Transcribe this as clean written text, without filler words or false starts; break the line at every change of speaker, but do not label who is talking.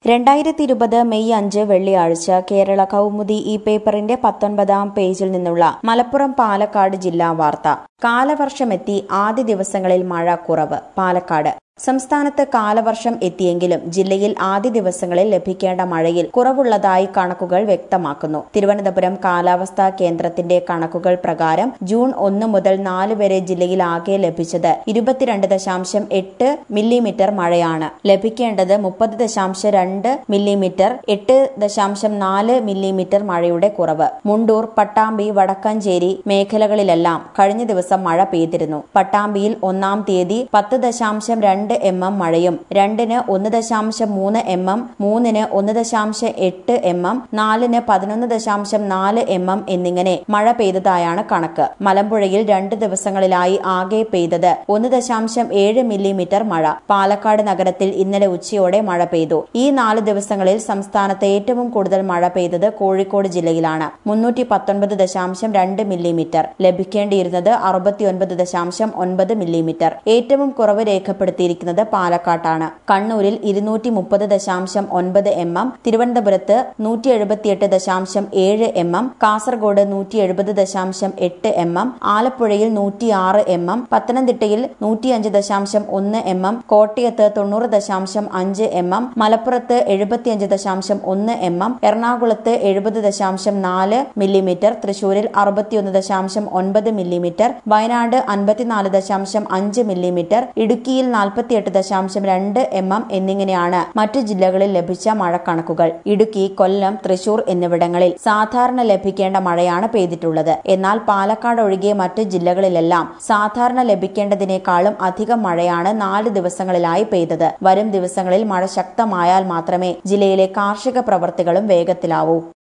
2020 May 5 വെള്ളിയാഴ്ച കേരള കൗമുദി ഈ പേപ്പറിന്റെ 19-ാം പേജിൽ നിന്നുള്ള മലപ്പുറം പാലക്കാട് ജില്ലാ വാർത്ത. കാലവർഷമെത്തി, ആദ്യ ദിവസങ്ങളിൽ മഴ കുറവ്. പാലക്കാട്. സംസ്ഥാനത്ത് കാലവർഷം എത്തിയെങ്കിലും ജില്ലയിൽ ആദ്യ ദിവസങ്ങളിൽ ലഭിക്കേണ്ട മഴയിൽ കുറവുള്ളതായി കണക്കുകൾ വ്യക്തമാക്കുന്നു. തിരുവനന്തപുരം കാലാവസ്ഥാ കേന്ദ്രത്തിന്റെ കണക്കുകൾ പ്രകാരം ജൂൺ 1 മുതൽ 4 വരെ ജില്ലയിൽ ആകെ ലഭിച്ചത് 22.8 മില്ലിമീറ്റർ മഴയാണ്. ലഭിക്കേണ്ടത് 30.2 മില്ലിമീറ്റർ, 8.4 മില്ലിമീറ്റർ മഴയുടെ കുറവ്. മുണ്ടൂർ, പട്ടാമ്പി, വടക്കഞ്ചേരി മേഖലകളിലെല്ലാം കഴിഞ്ഞ ദിവസം മഴ പെയ്തിരുന്നു. പട്ടാമ്പിയിൽ 1-ാം തീയതി 10.2 mm മഴയും 2-ന് 1.3 mm, 3-ന് 1.8 mm, 4-ന് 11.4 mm എന്നിങ്ങനെ മഴ പെയ്തതായാണ് കണക്ക്. മലമ്പുഴയിൽ 2 ദിവസങ്ങളിലായി ആകെ പെയ്തത് 1.7 മില്ലിമീറ്റർ മഴ. പാലക്കാട് നഗരത്തിൽ ഇന്നലെ ഉച്ചയോടെ മഴ പെയ്തു. ഈ 4 ദിവസങ്ങളിൽ സംസ്ഥാനത്ത് ഏറ്റവും കൂടുതൽ മഴ പെയ്തത് കോഴിക്കോട് ജില്ലയിലാണ്. 319.2 മില്ലിമീറ്റർ. ലഭിക്കേണ്ടിയിരുന്നത് 69.9 മില്ലിമീറ്റർ. ഏറ്റവും കുറവ് രേഖപ്പെടുത്തിയിരിക്കുന്നത് പാലക്കാട്ടാണ്. കണ്ണൂരിൽ 230.9 mm, തിരുവനന്തപുരത്ത് 178.7 mm, കാസർഗോഡ് 170.8 mm, ആലപ്പുഴയിൽ 106 mm, പത്തനംതിട്ടയിൽ 105.1 mm, കോട്ടയത്ത് 90.5 mm, മലപ്പുറത്ത് 75.1 mm, എറണാകുളത്ത് 70.4 മില്ലിമീറ്റർ, തൃശൂരിൽ 61.9 മില്ലിമീറ്റർ, വയനാട് 54.5 മില്ലിമീറ്റർ, ഇടുക്കിയിൽ 48.2 mm എന്നിങ്ങനെയാണ് മറ്റു ജില്ലകളിൽ ലഭിച്ച മഴക്കണക്കുകൾ. ഇടുക്കി, കൊല്ലം, തൃശൂർ എന്നിവിടങ്ങളിൽ സാധാരണ ലഭിക്കേണ്ട മഴയാണ് പെയ്തിട്ടുള്ളത്. എന്നാൽ പാലക്കാട് ഒഴികെ മറ്റു ജില്ലകളിലെല്ലാം സാധാരണ ലഭിക്കേണ്ടതിനേക്കാളും അധികം മഴയാണ് 4 ദിവസങ്ങളിലായി പെയ്തത്. വരും ദിവസങ്ങളിൽ മഴ ശക്തമായാൽ മാത്രമേ ജില്ലയിലെ കാർഷിക പ്രവൃത്തികളും വേഗത്തിലാവൂ.